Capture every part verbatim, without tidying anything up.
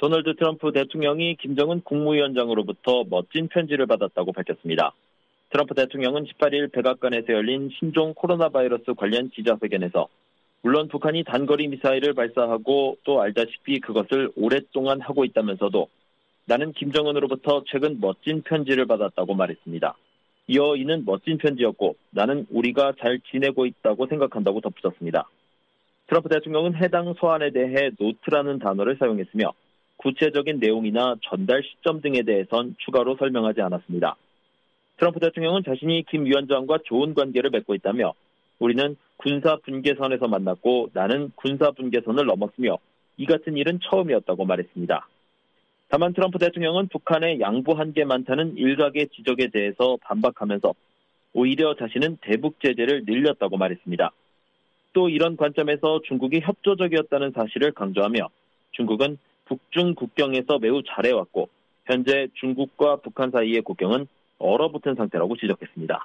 도널드 트럼프 대통령이 김정은 국무위원장으로부터 멋진 편지를 받았다고 밝혔습니다. 트럼프 대통령은 십팔 일 백악관에서 열린 신종 코로나 바이러스 관련 기자회견에서 물론 북한이 단거리 미사일을 발사하고 또 알다시피 그것을 오랫동안 하고 있다면서도 나는 김정은으로부터 최근 멋진 편지를 받았다고 말했습니다. 이어 이는 멋진 편지였고 나는 우리가 잘 지내고 있다고 생각한다고 덧붙였습니다. 트럼프 대통령은 해당 서한에 대해 노트라는 단어를 사용했으며 구체적인 내용이나 전달 시점 등에 대해선 추가로 설명하지 않았습니다. 트럼프 대통령은 자신이 김 위원장과 좋은 관계를 맺고 있다며 우리는 군사 분계선에서 만났고 나는 군사 분계선을 넘었으며 이 같은 일은 처음이었다고 말했습니다. 다만 트럼프 대통령은 북한의 양보한 게 많다는 일각의 지적에 대해서 반박하면서 오히려 자신은 대북 제재를 늘렸다고 말했습니다. 또 이런 관점에서 중국이 협조적이었다는 사실을 강조하며 중국은 북중 국경에서 매우 잘해왔고 현재 중국과 북한 사이의 국경은 얼어붙은 상태라고 지적했습니다.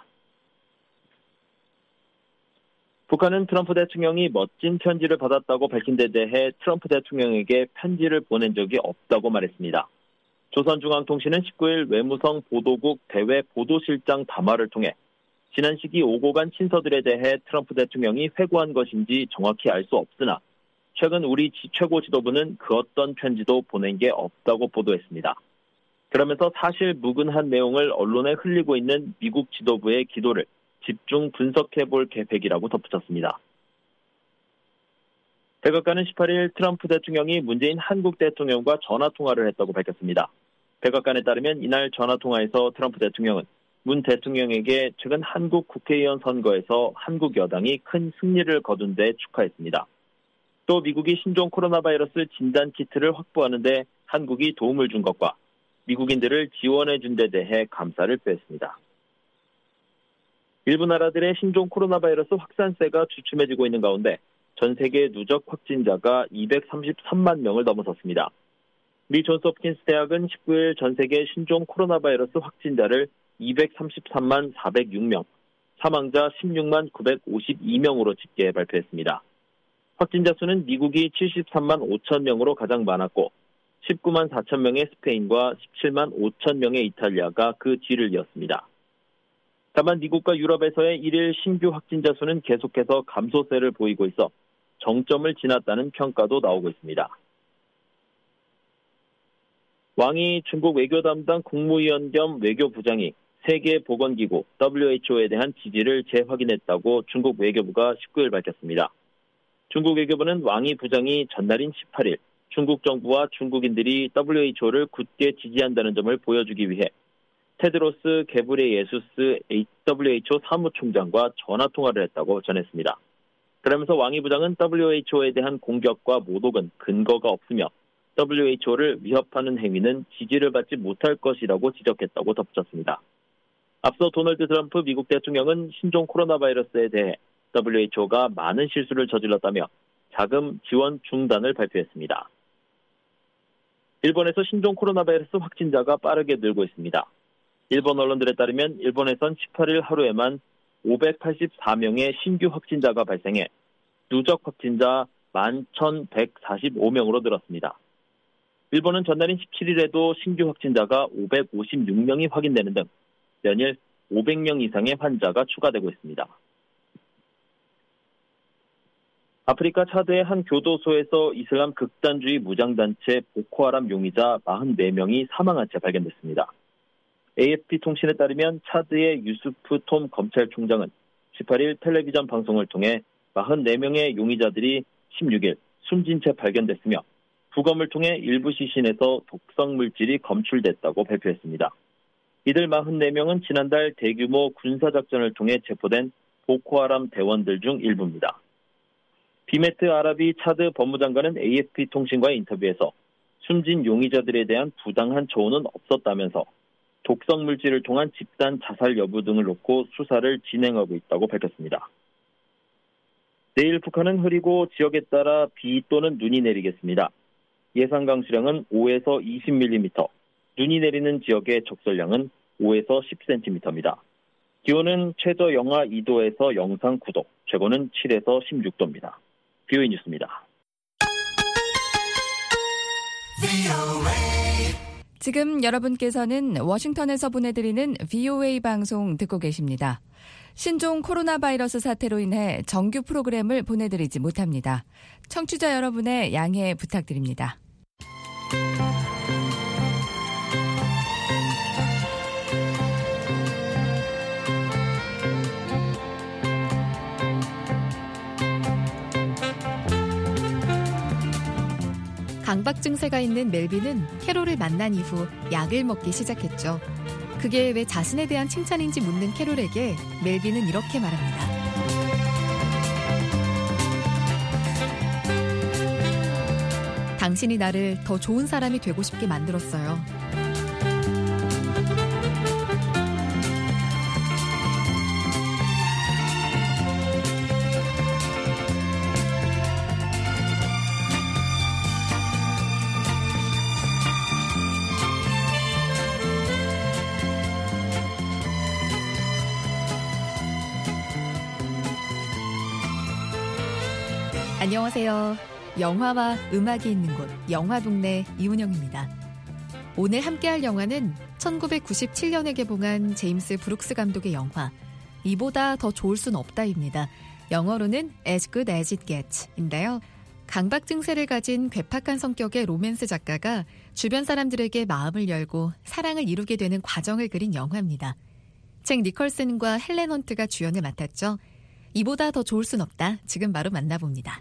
북한은 트럼프 대통령이 멋진 편지를 받았다고 밝힌 데 대해 트럼프 대통령에게 편지를 보낸 적이 없다고 말했습니다. 조선중앙통신은 십구 일 외무성 보도국 대외 보도실장 담화를 통해 지난 시기 오고 간 친서들에 대해 트럼프 대통령이 회고한 것인지 정확히 알 수 없으나 최근 우리 최고 지도부는 그 어떤 편지도 보낸 게 없다고 보도했습니다. 그러면서 사실 무근한 내용을 언론에 흘리고 있는 미국 지도부의 기도를 집중 분석해볼 계획이라고 덧붙였습니다. 백악관은 십팔 일 트럼프 대통령이 문재인 한국 대통령과 전화통화를 했다고 밝혔습니다. 백악관에 따르면 이날 전화통화에서 트럼프 대통령은 문 대통령에게 최근 한국 국회의원 선거에서 한국 여당이 큰 승리를 거둔 데 축하했습니다. 또 미국이 신종 코로나 바이러스 진단키트를 확보하는 데 한국이 도움을 준 것과 미국인들을 지원해 준 데 대해 감사를 표했습니다. 일부 나라들의 신종 코로나 바이러스 확산세가 주춤해지고 있는 가운데 전 세계 누적 확진자가 이백삼십삼만 명을 넘어섰습니다. 미 존스 홉킨스 대학은 십구 일 전 세계 신종 코로나 바이러스 확진자를 이백삼십삼만 사백육 명, 사망자 십육만 구백오십이 명으로 집계 발표했습니다. 확진자 수는 미국이 칠십삼만 오천 명으로 가장 많았고 십구만 사천 명의 스페인과 십칠만 오천 명의 이탈리아가 그 뒤를 이었습니다. 다만 미국과 유럽에서의 일일 신규 확진자 수는 계속해서 감소세를 보이고 있어 정점을 지났다는 평가도 나오고 있습니다. 왕이 중국 외교 담당 국무위원 겸 외교부장이 세계보건기구 더블유에이치오에 대한 지지를 재확인했다고 중국 외교부가 십구 일 밝혔습니다. 중국 외교부는 왕이 부장이 전날인 십팔 일 중국 정부와 중국인들이 더블유에이치오를 굳게 지지한다는 점을 보여주기 위해 테드로스 게브레예수스 더블유에이치오 사무총장과 전화통화를 했다고 전했습니다. 그러면서 왕이 부장은 더블유에이치오에 대한 공격과 모독은 근거가 없으며 더블유에이치오를 위협하는 행위는 지지를 받지 못할 것이라고 지적했다고 덧붙였습니다. 앞서 도널드 트럼프 미국 대통령은 신종 코로나 바이러스에 대해 더블유에이치오가 많은 실수를 저질렀다며 자금 지원 중단을 발표했습니다. 일본에서 신종 코로나 바이러스 확진자가 빠르게 늘고 있습니다. 일본 언론들에 따르면 일본에선 십팔 일 하루에만 오백팔십사 명의 신규 확진자가 발생해 누적 확진자 만 천백사십오 명으로 늘었습니다. 일본은 전날인 십칠 일에도 신규 확진자가 오백오십육 명이 확인되는 등 연일 오백 명 이상의 환자가 추가되고 있습니다. 아프리카 차드의 한 교도소에서 이슬람 극단주의 무장단체 보코하람 용의자 사십사 명이 사망한 채 발견됐습니다. 에이에프피 통신에 따르면 차드의 유수프 톰 검찰총장은 십팔 일 텔레비전 방송을 통해 사십사 명의 용의자들이 십육 일 숨진 채 발견됐으며 부검을 통해 일부 시신에서 독성 물질이 검출됐다고 발표했습니다. 이들 사십사 명은 지난달 대규모 군사작전을 통해 체포된 보코하람 대원들 중 일부입니다. 비메트 아라비 차드 법무장관은 에이에프피 통신과의 인터뷰에서 숨진 용의자들에 대한 부당한 조언은 없었다면서 독성 물질을 통한 집단 자살 여부 등을 놓고 수사를 진행하고 있다고 밝혔습니다. 내일 북한은 흐리고 지역에 따라 비 또는 눈이 내리겠습니다. 예상 강수량은 오에서 이십 밀리미터, 눈이 내리는 지역의 적설량은 오에서 십 센티미터입니다. 기온은 최저 영하 이 도에서 영상 구 도, 최고는 칠에서 십육 도입니다. 비오이 뉴스입니다. 지금 여러분께서는 워싱턴에서 보내드리는 브이오에이 방송 듣고 계십니다. 신종 코로나 바이러스 사태로 인해 정규 프로그램을 보내드리지 못합니다. 청취자 여러분의 양해 부탁드립니다. 강박 증세가 있는 멜빈은 캐롤을 만난 이후 약을 먹기 시작했죠. 그게 왜 자신에 대한 칭찬인지 묻는 캐롤에게 멜빈은 이렇게 말합니다. 당신이 나를 더 좋은 사람이 되고 싶게 만들었어요. 안녕하세요. 영화와 음악이 있는 곳 영화동네 이은영입니다. 오늘 함께할 영화는 천구백구십칠 년에 개봉한 제임스 브룩스 감독의 영화 이보다 더 좋을 순 없다입니다. 영어로는 As Good As It Gets인데요. 강박 증세를 가진 괴팍한 성격의 로맨스 작가가 주변 사람들에게 마음을 열고 사랑을 이루게 되는 과정을 그린 영화입니다. 잭 니컬슨과 헬렌 헌트가 주연을 맡았죠. 이보다 더 좋을 순 없다. 지금 바로 만나봅니다.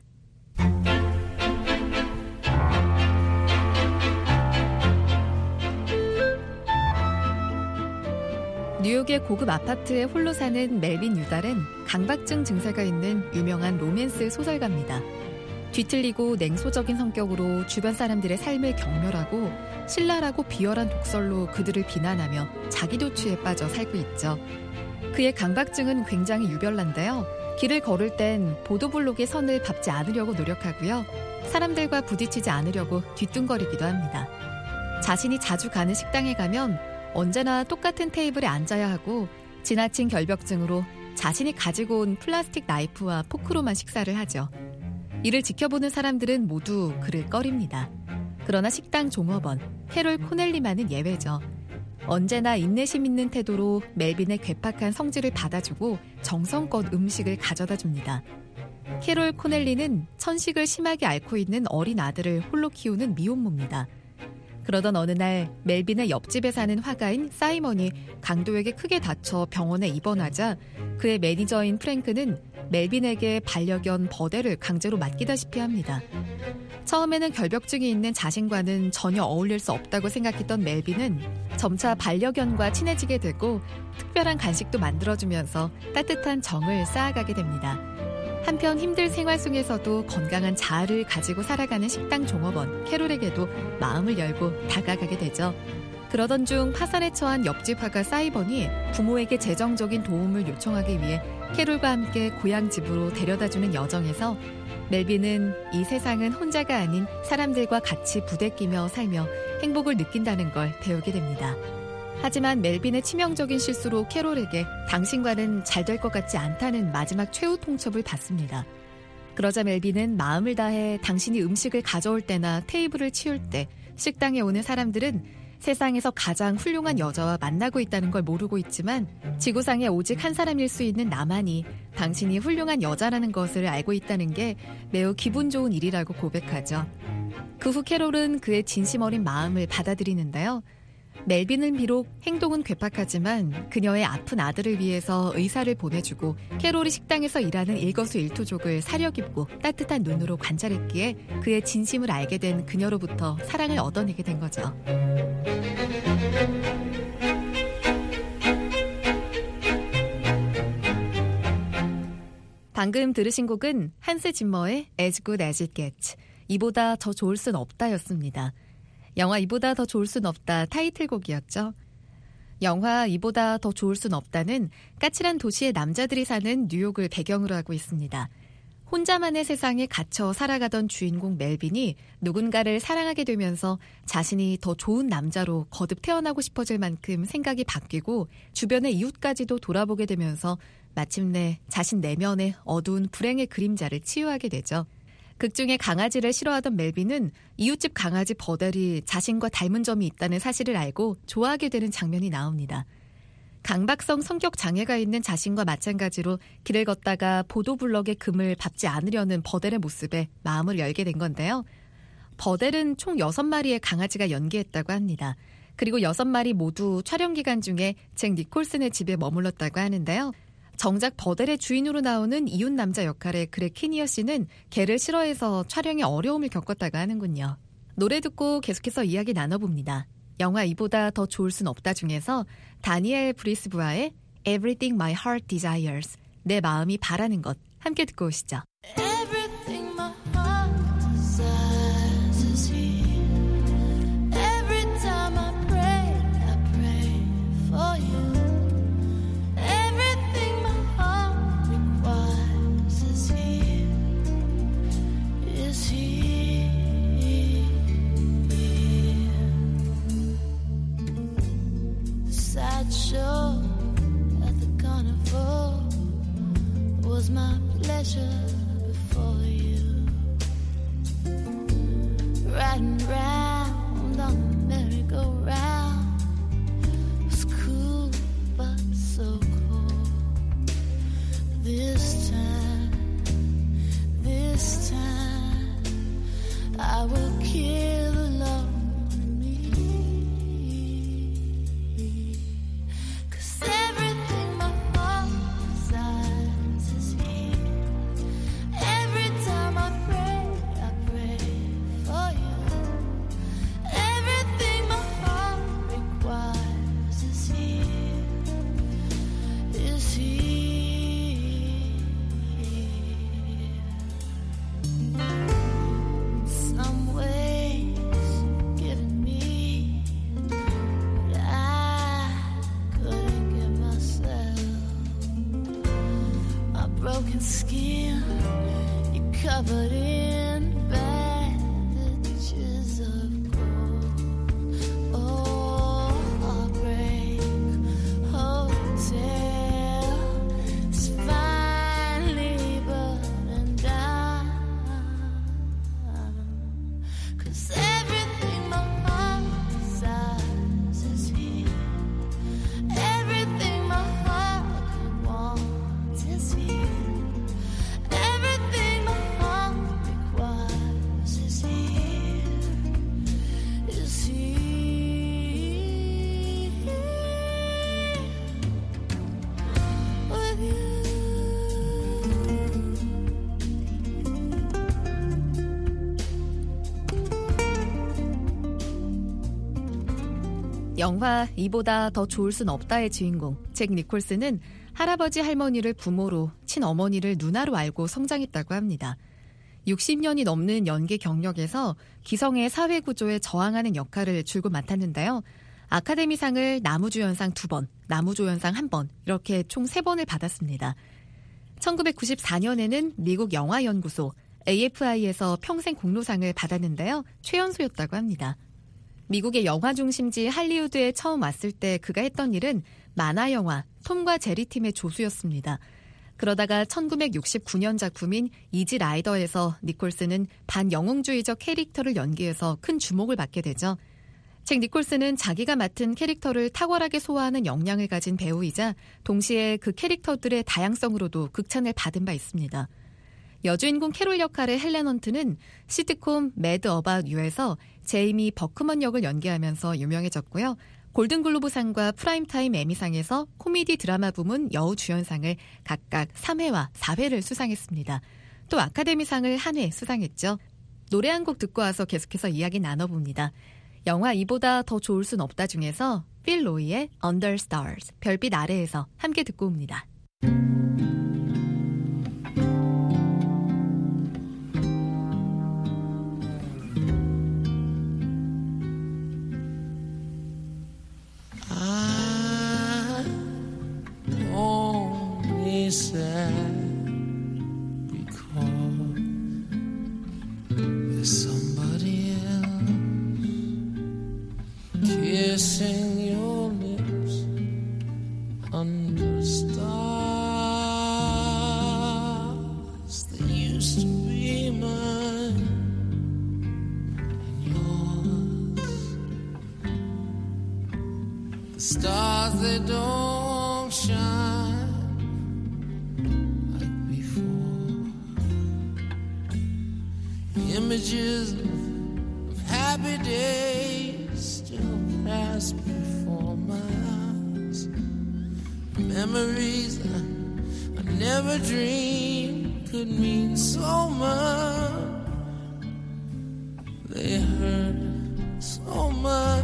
뉴욕의 고급 아파트에 홀로 사는 멜빈 유달은 강박증 증세가 있는 유명한 로맨스 소설가입니다. 뒤틀리고 냉소적인 성격으로 주변 사람들의 삶을 경멸하고 신랄하고 비열한 독설로 그들을 비난하며 자기도 취에 빠져 살고 있죠. 그의 강박증은 굉장히 유별난데요. 길을 걸을 땐 보도블록의 선을 밟지 않으려고 노력하고요. 사람들과 부딪히지 않으려고 뒤뚱거리기도 합니다. 자신이 자주 가는 식당에 가면 언제나 똑같은 테이블에 앉아야 하고 지나친 결벽증으로 자신이 가지고 온 플라스틱 나이프와 포크로만 식사를 하죠. 이를 지켜보는 사람들은 모두 그를 꺼립니다. 그러나 식당 종업원 캐롤 코넬리만은 예외죠. 언제나 인내심 있는 태도로 멜빈의 괴팍한 성질을 받아주고 정성껏 음식을 가져다 줍니다. 캐롤 코넬리는 천식을 심하게 앓고 있는 어린 아들을 홀로 키우는 미혼모입니다. 그러던 어느 날 멜빈의 옆집에 사는 화가인 사이먼이 강도에게 크게 다쳐 병원에 입원하자 그의 매니저인 프랭크는 멜빈에게 반려견 버데를 강제로 맡기다시피 합니다. 처음에는 결벽증이 있는 자신과는 전혀 어울릴 수 없다고 생각했던 멜빈은 점차 반려견과 친해지게 되고 특별한 간식도 만들어주면서 따뜻한 정을 쌓아가게 됩니다. 한편 힘든 생활 속에서도 건강한 자아를 가지고 살아가는 식당 종업원 캐롤에게도 마음을 열고 다가가게 되죠. 그러던 중 파산에 처한 옆집 화가 사이번이 부모에게 재정적인 도움을 요청하기 위해 캐롤과 함께 고향 집으로 데려다주는 여정에서 멜빈은 이 세상은 혼자가 아닌 사람들과 같이 부대끼며 살며 행복을 느낀다는 걸 배우게 됩니다. 하지만 멜빈의 치명적인 실수로 캐롤에게 당신과는 잘 될 것 같지 않다는 마지막 최후 통첩을 받습니다. 그러자 멜빈은 마음을 다해 당신이 음식을 가져올 때나 테이블을 치울 때 식당에 오는 사람들은 세상에서 가장 훌륭한 여자와 만나고 있다는 걸 모르고 있지만 지구상에 오직 한 사람일 수 있는 나만이 당신이 훌륭한 여자라는 것을 알고 있다는 게 매우 기분 좋은 일이라고 고백하죠. 그 후 캐롤은 그의 진심 어린 마음을 받아들이는데요. 멜빈은 비록 행동은 괴팍하지만 그녀의 아픈 아들을 위해서 의사를 보내주고 캐롤이 식당에서 일하는 일거수일투족을 사려깊고 따뜻한 눈으로 관찰했기에 그의 진심을 알게 된 그녀로부터 사랑을 얻어내게 된 거죠. 방금 들으신 곡은 한스 짐머의 As Good As It Gets, 이보다 더 좋을 순 없다였습니다. 영화 이보다 더 좋을 순 없다 타이틀곡이었죠. 영화 이보다 더 좋을 순 없다는 까칠한 도시의 남자들이 사는 뉴욕을 배경으로 하고 있습니다. 혼자만의 세상에 갇혀 살아가던 주인공 멜빈이 누군가를 사랑하게 되면서 자신이 더 좋은 남자로 거듭 태어나고 싶어질 만큼 생각이 바뀌고 주변의 이웃까지도 돌아보게 되면서 마침내 자신 내면의 어두운 불행의 그림자를 치유하게 되죠. 극중에 강아지를 싫어하던 멜빈은 이웃집 강아지 버델이 자신과 닮은 점이 있다는 사실을 알고 좋아하게 되는 장면이 나옵니다. 강박성 성격 장애가 있는 자신과 마찬가지로 길을 걷다가 보도블럭의 금을 밟지 않으려는 버델의 모습에 마음을 열게 된 건데요. 버델은 총 여섯 마리의 강아지가 연기했다고 합니다. 그리고 여섯 마리 모두 촬영 기간 중에 잭 니콜슨의 집에 머물렀다고 하는데요. 정작 버델의 주인으로 나오는 이웃 남자 역할의 그렉 키니어 씨는 개를 싫어해서 촬영에 어려움을 겪었다고 하는군요. 노래 듣고 계속해서 이야기 나눠봅니다. 영화 이보다 더 좋을 순 없다 중에서 다니엘 브리스브와의 Everything My Heart Desires, 내 마음이 바라는 것 함께 듣고 오시죠. Show at the carnival was my pleasure before you. Riding round on the merry-go-round was cool but so cold. This time, this time I will kill alone. Skin, you're covered in bandages of gold. Oh, heartbreak hotel is finally burning down. 'Cause everything my heart desires is here. Everything my heart wants is here. 영화 이보다 더 좋을 순 없다의 주인공 잭 니콜슨은 할아버지 할머니를 부모로, 친어머니를 누나로 알고 성장했다고 합니다. 육십 년이 넘는 연기 경력에서 기성의 사회구조에 저항하는 역할을 줄곧 맡았는데요. 아카데미상을 나무주연상 두 번, 나무조연상 한 번 이렇게 총 세 번을 받았습니다. 천구백구십사 년에는 미국 영화연구소 에이에프아이에서 평생 공로상을 받았는데요. 최연소였다고 합니다. 미국의 영화 중심지 할리우드에 처음 왔을 때 그가 했던 일은 만화영화 톰과 제리 팀의 조수였습니다. 그러다가 천구백육십구 년 작품인 이지 라이더에서 니콜슨은 반영웅주의적 캐릭터를 연기해서 큰 주목을 받게 되죠. 잭 니콜슨은 자기가 맡은 캐릭터를 탁월하게 소화하는 역량을 가진 배우이자 동시에 그 캐릭터들의 다양성으로도 극찬을 받은 바 있습니다. 여주인공 캐롤 역할의 헬렌 헌트는 시트콤 매드 어바웃 유에서 제이미 버크먼 역을 연기하면서 유명해졌고요. 골든글로브상과 프라임타임 에미상에서 코미디 드라마 부문 여우주연상을 각각 삼 회와 사 회를 수상했습니다. 또 아카데미상을 한 회 수상했죠. 노래 한 곡 듣고 와서 계속해서 이야기 나눠봅니다. 영화 이보다 더 좋을 순 없다 중에서 필 로이의 Under Stars, 별빛 아래에서 함께 듣고 옵니다. Kissing your lips under stars that used to be mine. The stars, they don't shine like before. Images of happy days still pass before my eyes. Memories I, I never dreamed could mean so much. They hurt so much.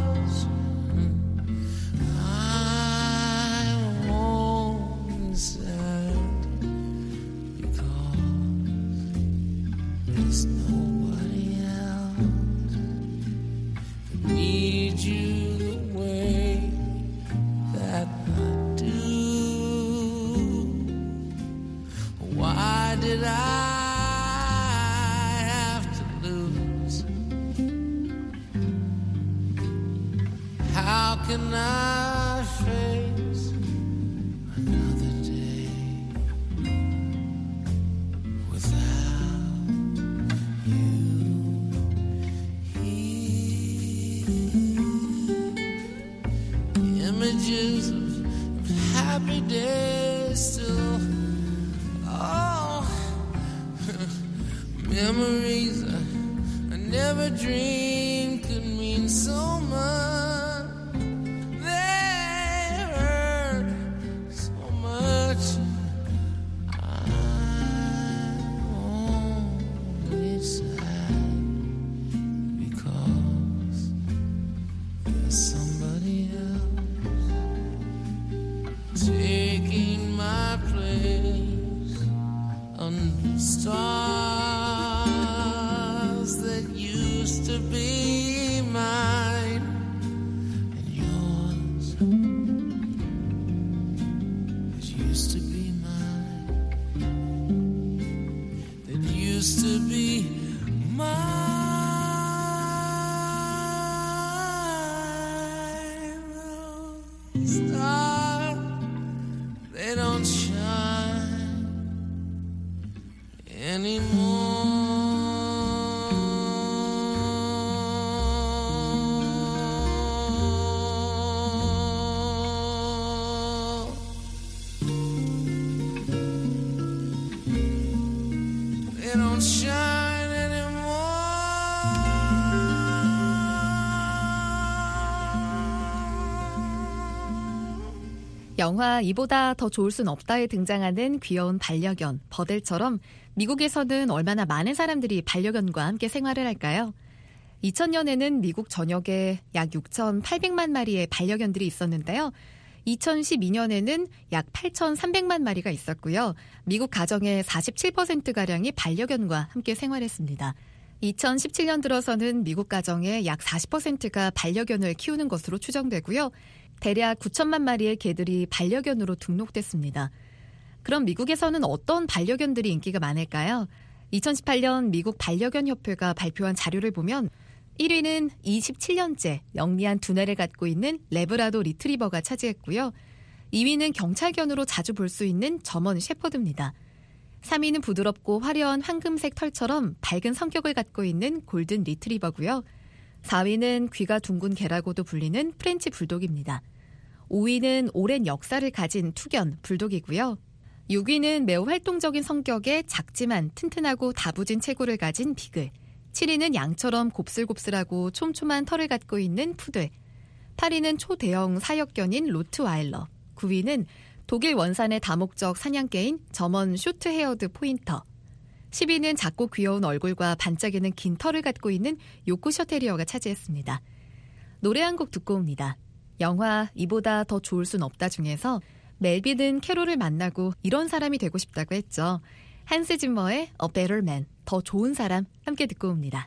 I won't be sad because there's nobody else that needs you the way that I do. Why did I have to lose? How can I face another day without you here? Images of, of happy days still, oh, memories I, I never dreamed could mean so much. Taking my place under stars that used to be mine and yours, that used to be mine, that used to be mine. Stars, they don't shine anymore. They don't shine anymore. 영화 이보다 더 좋을 순 없다에 등장하는 귀여운 반려견 버델처럼 미국에서는 얼마나 많은 사람들이 반려견과 함께 생활을 할까요? 이천 년에는 미국 전역에 약 육천팔백만 마리의 반려견들이 있었는데요. 이천십이 년에는 약 팔천삼백만 마리가 있었고요. 미국 가정의 사십칠 퍼센트가량이 반려견과 함께 생활했습니다. 이천십칠 년 들어서는 미국 가정의 약 사십 퍼센트가 반려견을 키우는 것으로 추정되고요. 대략 구천만 마리의 개들이 반려견으로 등록됐습니다. 그럼 미국에서는 어떤 반려견들이 인기가 많을까요? 이천십팔 년 미국 반려견 협회가 발표한 자료를 보면 일 위는 이십칠 년째 영리한 두뇌를 갖고 있는 레브라도 리트리버가 차지했고요. 이 위는 경찰견으로 자주 볼 수 있는 저먼 셰퍼드입니다. 삼 위는 부드럽고 화려한 황금색 털처럼 밝은 성격을 갖고 있는 골든 리트리버고요. 사 위는 귀가 둥근 개라고도 불리는 프렌치 불독입니다. 오 위는 오랜 역사를 가진 투견 불독이고요. 육 위는 매우 활동적인 성격의 작지만 튼튼하고 다부진 체구를 가진 비글. 칠 위는 양처럼 곱슬곱슬하고 촘촘한 털을 갖고 있는 푸들. 팔 위는 초대형 사역견인 로트와일러. 구 위는 독일 원산의 다목적 사냥개인 저먼 쇼트 헤어드 포인터. 십 위는 작고 귀여운 얼굴과 반짝이는 긴 털을 갖고 있는 요크셔 테리어가 차지했습니다. 노래 한 곡 듣고 옵니다. 영화 이보다 더 좋을 순 없다 중에서 멜빈은 캐롤을 만나고 이런 사람이 되고 싶다고 했죠. 한스 짐머의 A Better Man, 더 좋은 사람 함께 듣고 옵니다.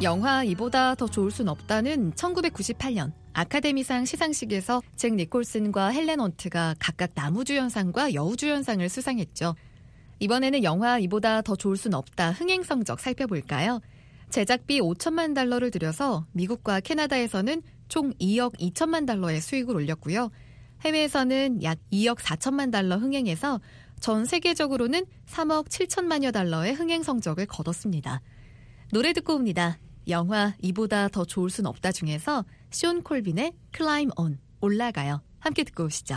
영화 이보다 더 좋을 순 없다는 천구백구십팔 년 아카데미상 시상식에서 잭 니콜슨과 헬렌 헌트가 각각 남우주연상과 여우주연상을 수상했죠. 이번에는 영화 이보다 더 좋을 순 없다 흥행 성적 살펴볼까요? 제작비 오천만 달러를 들여서 미국과 캐나다에서는 총 이억 이천만 달러의 수익을 올렸고요. 해외에서는 약 이억 사천만 달러 흥행해서 전 세계적으로는 삼억 칠천만여 달러의 흥행 성적을 거뒀습니다. 노래 듣고 옵니다. 영화 이보다 더 좋을 순 없다 중에서 숀 콜빈의 Climb On, 올라가요. 함께 듣고 오시죠.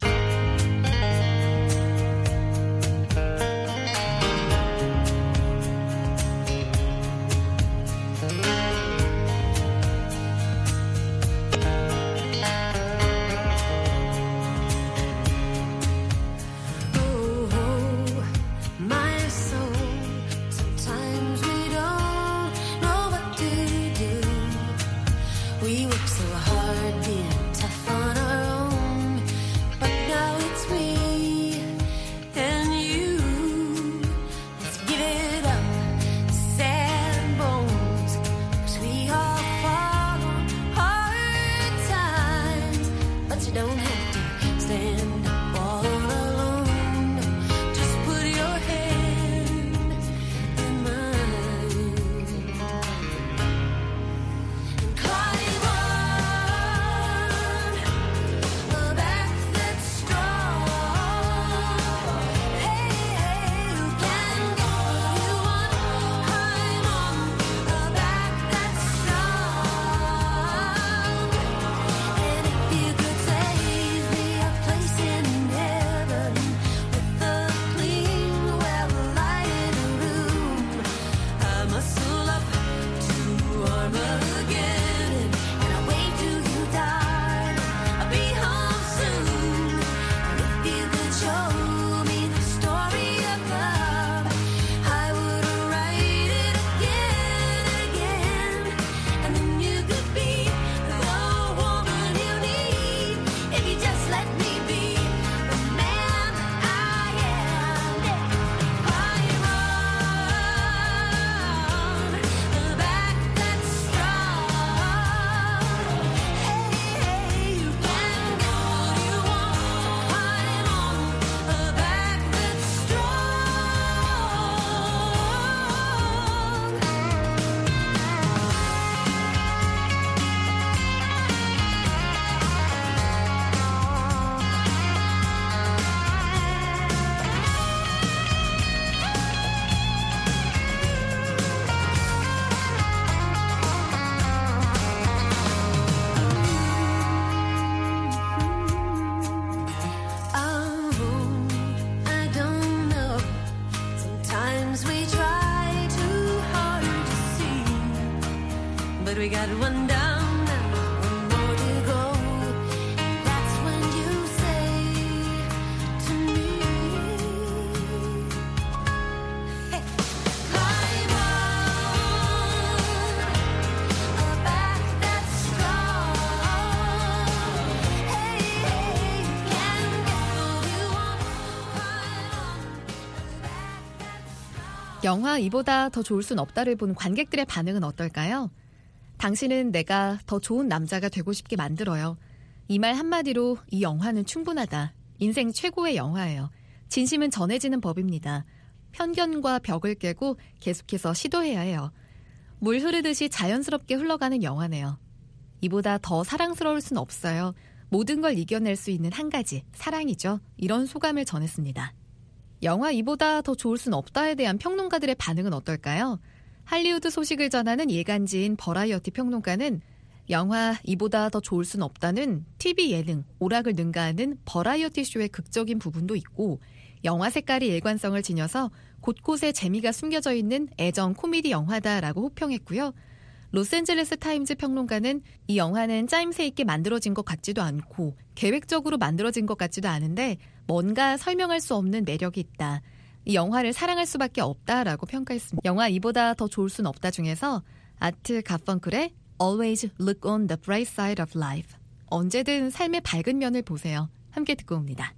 But we got one down now, one more to go. That's when you say to me, hey, climb on a back that's strong. Hey, hey, you can go, you want, climb on a back that's strong. 영화 이보다 더 좋을 순 없다를 본 관객들의 반응은 어떨까요? 당신은 내가 더 좋은 남자가 되고 싶게 만들어요. 이 말 한마디로 이 영화는 충분하다. 인생 최고의 영화예요. 진심은 전해지는 법입니다. 편견과 벽을 깨고 계속해서 시도해야 해요. 물 흐르듯이 자연스럽게 흘러가는 영화네요. 이보다 더 사랑스러울 순 없어요. 모든 걸 이겨낼 수 있는 한 가지, 사랑이죠. 이런 소감을 전했습니다. 영화 이보다 더 좋을 순 없다에 대한 평론가들의 반응은 어떨까요? 할리우드 소식을 전하는 예간지인 버라이어티 평론가는 영화 이보다 더 좋을 순 없다는 티비 예능, 오락을 능가하는 버라이어티 쇼의 극적인 부분도 있고 영화 색깔이 일관성을 지녀서 곳곳에 재미가 숨겨져 있는 애정 코미디 영화다라고 호평했고요. 로스앤젤레스 타임즈 평론가는 이 영화는 짜임새 있게 만들어진 것 같지도 않고 계획적으로 만들어진 것 같지도 않은데 뭔가 설명할 수 없는 매력이 있다. 이 영화를 사랑할 수밖에 없다라고 평가했습니다. 영화 이보다 더 좋을 순 없다 중에서 아트 가펑클의 Always Look on the Bright Side of Life. 언제든 삶의 밝은 면을 보세요. 함께 듣고 옵니다.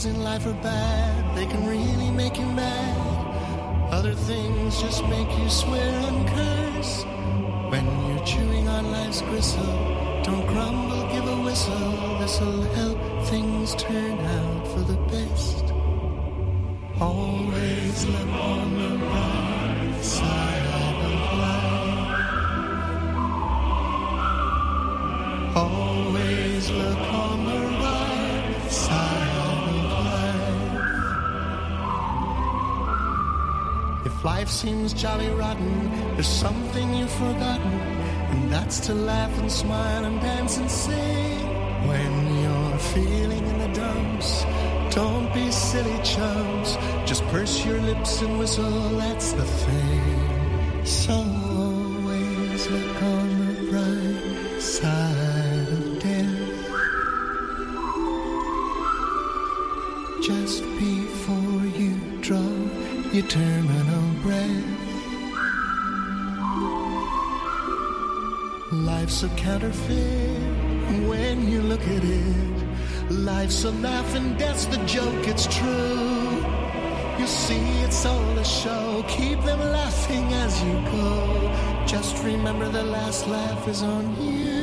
things in life are bad, they can really make you mad. Other things just make you swear and curse. When you're chewing on life's gristle, don't grumble, give a whistle. This'll help things turn out for the best. Always look on the bright side of life. Always look on the right side of life. If life seems jolly rotten, there's something you've forgotten, and that's to laugh and smile and dance and sing. When you're feeling in the dumps, don't be silly chums, just purse your lips and whistle, that's the thing. So always look on the bright side of death. Just before you draw your terminal breath. Life's a counterfeit when you look at it. Life's a laugh and death's the joke, it's true. You see, it's all a show. Keep them laughing as you go. Just remember the last laugh is on you.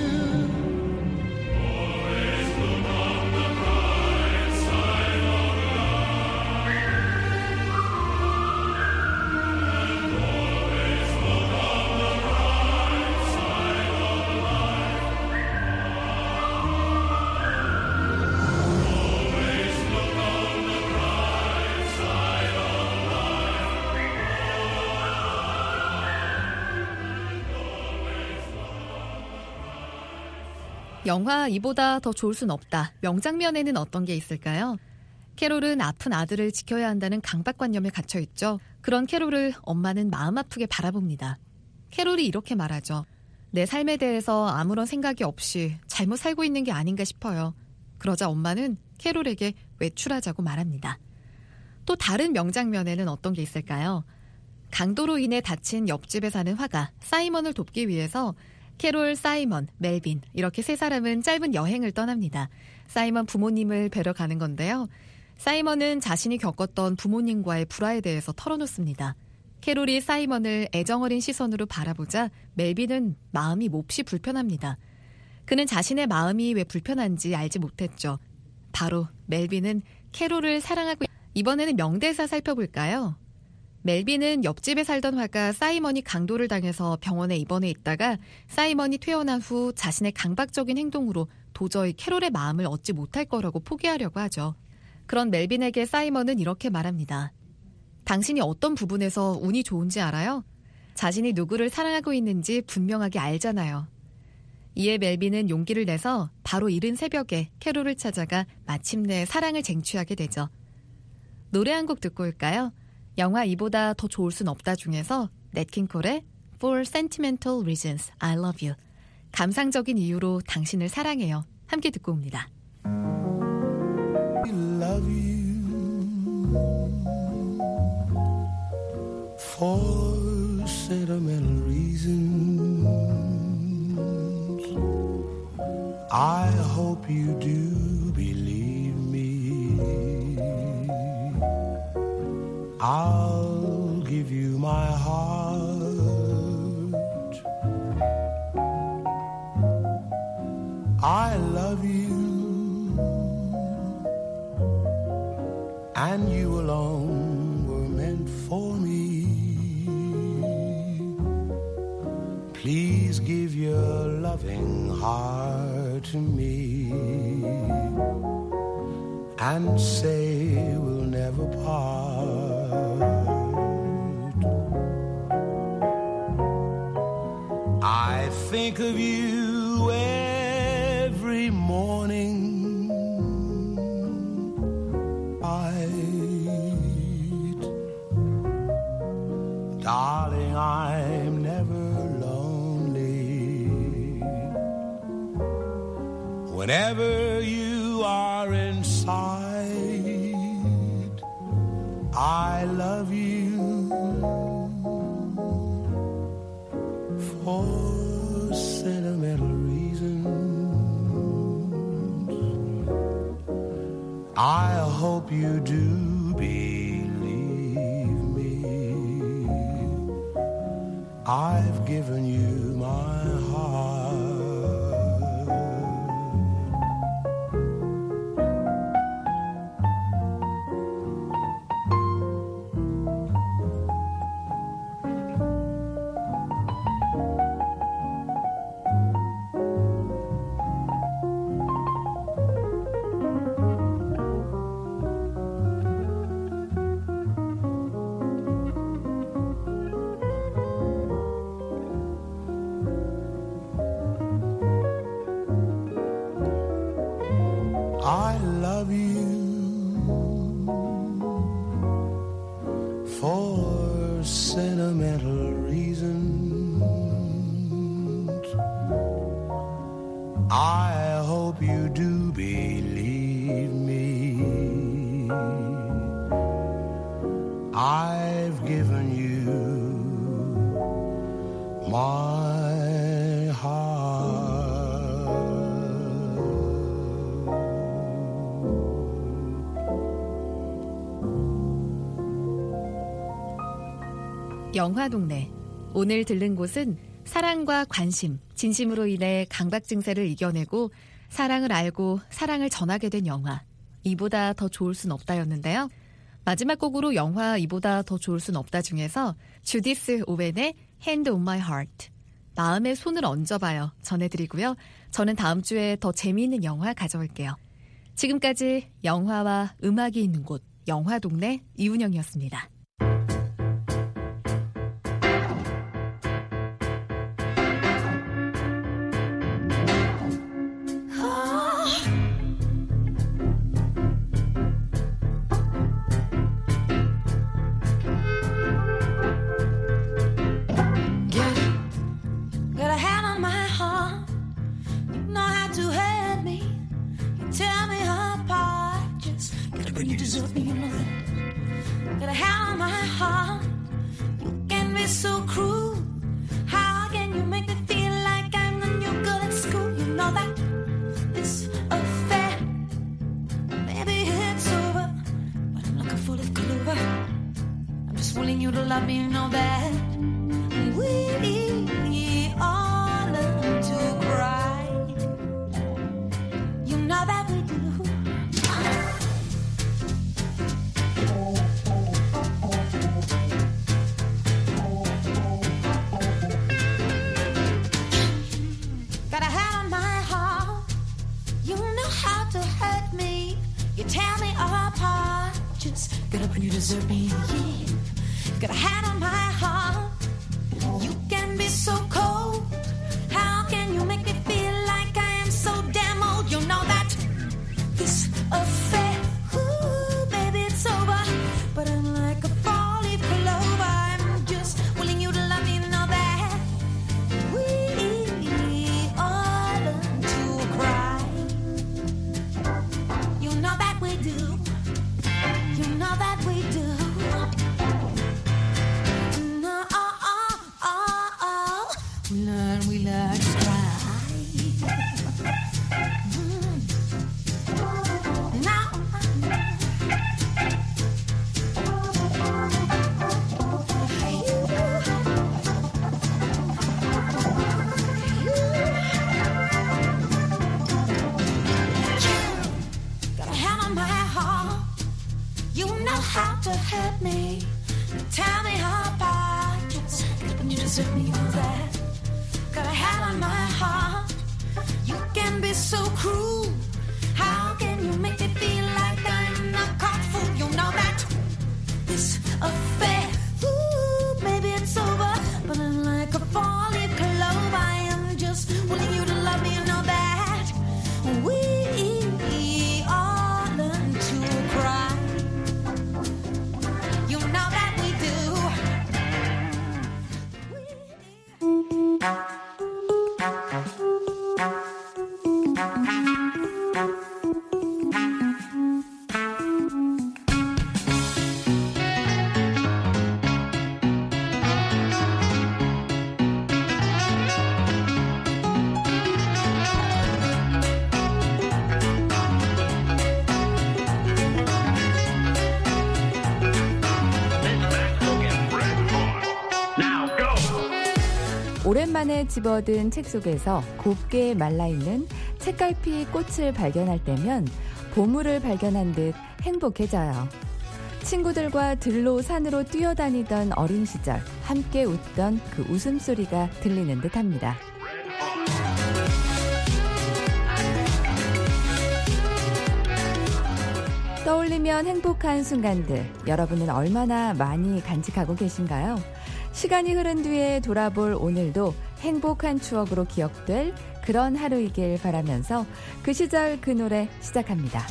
영화 이보다 더 좋을 순 없다. 명장면에는 어떤 게 있을까요? 캐롤은 아픈 아들을 지켜야 한다는 강박관념에 갇혀있죠. 그런 캐롤을 엄마는 마음 아프게 바라봅니다. 캐롤이 이렇게 말하죠. 내 삶에 대해서 아무런 생각이 없이 잘못 살고 있는 게 아닌가 싶어요. 그러자 엄마는 캐롤에게 외출하자고 말합니다. 또 다른 명장면에는 어떤 게 있을까요? 강도로 인해 다친 옆집에 사는 화가 사이먼을 돕기 위해서 캐롤, 사이먼, 멜빈 이렇게 세 사람은 짧은 여행을 떠납니다. 사이먼 부모님을 뵈러 가는 건데요. 사이먼은 자신이 겪었던 부모님과의 불화에 대해서 털어놓습니다. 캐롤이 사이먼을 애정어린 시선으로 바라보자 멜빈은 마음이 몹시 불편합니다. 그는 자신의 마음이 왜 불편한지 알지 못했죠. 바로 멜빈은 캐롤을 사랑하고. 이번에는 명대사 살펴볼까요? 멜빈은 옆집에 살던 화가 사이먼이 강도를 당해서 병원에 입원해 있다가 사이먼이 퇴원한 후 자신의 강박적인 행동으로 도저히 캐롤의 마음을 얻지 못할 거라고 포기하려고 하죠. 그런 멜빈에게 사이먼은 이렇게 말합니다. 당신이 어떤 부분에서 운이 좋은지 알아요? 자신이 누구를 사랑하고 있는지 분명하게 알잖아요. 이에 멜빈은 용기를 내서 바로 이른 새벽에 캐롤을 찾아가 마침내 사랑을 쟁취하게 되죠. 노래 한 곡 듣고 올까요? 영화 이보다 더 좋을 순 없다 중에서 넷 킹 콜의 For Sentimental Reasons, I Love You. 감상적인 이유로 당신을 사랑해요. 함께 듣고 옵니다. I love you for sentimental reasons. I hope you do believe me. I'll give you my heart. I love you, and you alone were meant for me. Please give your loving heart to me, and say we'll never part. I think of you every morning. I, darling, I'm never lonely. Whenever you are inside, I love you for sentimental reasons. I hope you do believe me. I've given you my heart. I love you for sentimental reasons. I hope you do believe me. I've given you my heart. 영화동네. 오늘 들른 곳은 사랑과 관심, 진심으로 인해 강박 증세를 이겨내고 사랑을 알고 사랑을 전하게 된 영화 이보다 더 좋을 순 없다였는데요. 마지막 곡으로 영화 이보다 더 좋을 순 없다 중에서 주디스 오웬의 Hand on My Heart, 마음에 손을 얹어봐요 전해드리고요. 저는 다음 주에 더 재미있는 영화 가져올게요. 지금까지 영화와 음악이 있는 곳 영화동네 이운영이었습니다. Got a hand on my heart. You know how to hurt me. You tear me apart. Just when you deserve me, you know that. Got a hand on my heart. You can be so cruel. How can you make me feel like I'm the new girl at school? You know that this affair, maybe it's over, but I'm like a full of clover. I'm just willing you to love me, you know that. We all learn to cry. You know that we do. Got a hand on my heart. You know how to hurt me. You tear me apart. Just get up when you deserve me. Yeah. Got a hand on my heart. You can be so cold. How can you make me feel like I am so damn old? You know that this affair, ooh, baby, it's over. But I'm like a four-leaf clover. I'm just willing you to love me, you know that. We all learn to cry. You know that we do. You know that we do. We learn, we learn to cry. Mm. Now, got a hand on my heart. You know how to hurt me. Tell me apart. Just get up and you deserve me, you know that. Got a hand on my heart. You can be so cruel. How can you make me feel like I'm not caught fool? You know that this affair, ooh, maybe it's over, but I'm like a four-leaf clover. I am just willing you to love me, you know that. We all learn to cry. You know that we do. We 오랜만에 집어든 책 속에서 곱게 말라있는 책갈피 꽃을 발견할 때면 보물을 발견한 듯 행복해져요. 친구들과 들로 산으로 뛰어다니던 어린 시절 함께 웃던 그 웃음소리가 들리는 듯합니다. 떠올리면 행복한 순간들, 여러분은 얼마나 많이 간직하고 계신가요? 시간이 흐른 뒤에 돌아볼 오늘도 행복한 추억으로 기억될 그런 하루이길 바라면서 그 시절 그 노래 시작합니다.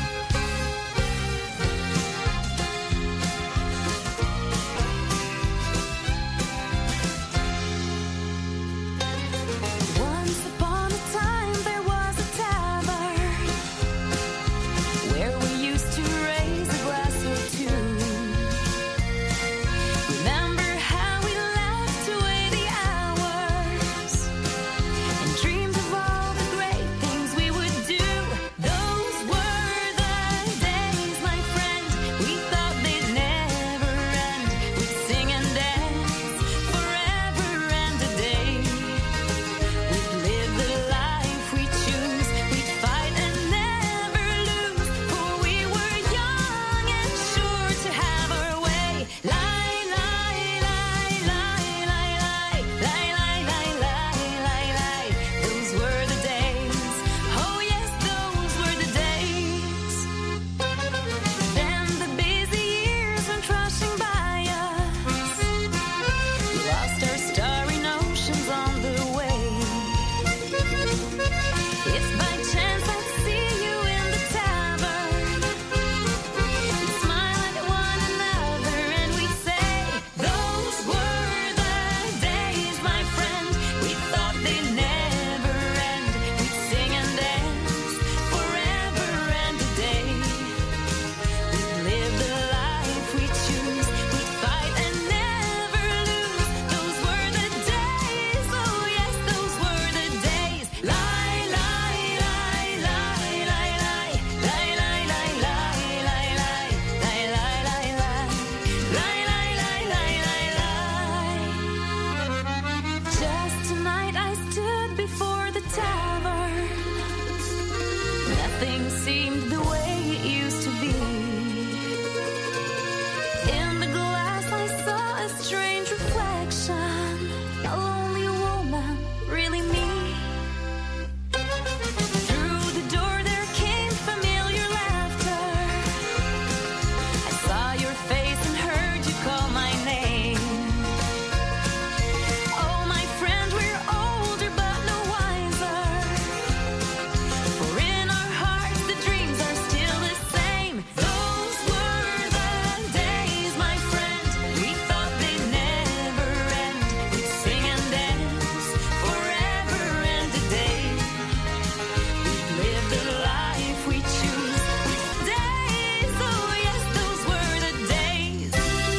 Once upon a time there was a tavern where we used to raise a glass or two. Remember how we laughed away the hours and dreamed of all the great things we would do. Those were the days, my friend, we thought they'd never end. We'd sing and dance forever and a day. We'd live the life we choose. We'd fight and never lose. For we were young and sure to have our way. Lie, lie, lie, lie, lie, lie, lie, lie, lie, lie, lie, lie. Those were the days. Oh yes, those were the days. Then the busy years went rushing by us. We lost our starry notions on the way. If by chance I'd see you in the tavern, we'd smile at one another and we'd say, those were the days, my friend, we thought they'd never end. We'd sing and dance forever and a day. We'd live the life we choose. We'd fight and never lose. Those were the days. Oh yes, those were the days. Lie, lie, lie, lie, lie, lie, lie, lie, lie, lie, lie, lie, lie, lie, lie, lie, lie, lie, lie, lie. Just tonight I stood before the tavern. Nothing seemed the way it used to be. In the glass I saw a strange reflection. A lonely woman, really me. Through the door there came familiar laughter. I saw your face and heard you call my name. Oh my friend, we're older but no wiser. For in our hearts the dreams are still the same. Those were the days, my friend, we thought they'd never end. We'd sing and dance forever and a day. We'd live the life we choose. Days, oh yes, those were the days.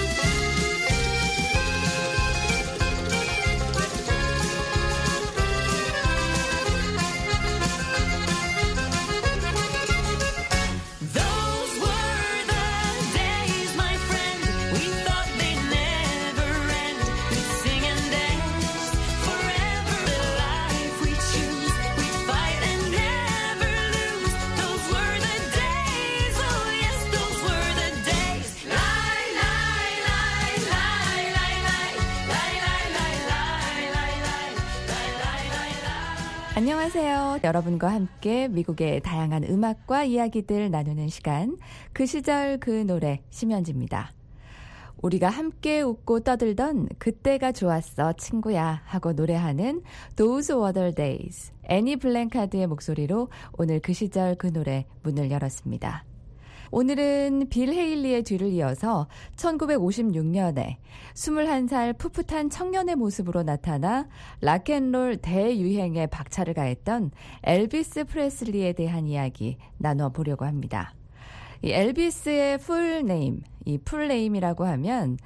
Those were the days, my friend, we thought they'd never end. We'd sing and dance forever. The life we choose. We'd fight and never lose. Those were the days. Oh yes, those were the days. Lie, lie, lie, lie, lie, lie, lie, lie, lie, lie, lie, lie, lie, lie, lie. 안녕하세요. 여러분과 함께 미국의 다양한 음악과 이야기들 나누는 시간, 그 시절 그 노래 심연지입니다. 우리가 함께 웃고 떠들던 그때가 좋았어 친구야 하고 노래하는 Those Were the Days, 애니 블랭카드의 목소리로 오늘 그 시절 그 노래 문을 열었습니다. 오늘은 빌 헤일리의 뒤를 이어서 천구백오십육 년에 스물한 살 풋풋한 청년의 모습으로 나타나 락앤롤 대유행에 박차를 가했던 엘비스 프레슬리에 대한 이야기 나눠보려고 합니다. 이 엘비스의 풀네임, 이 풀네임이라고 하면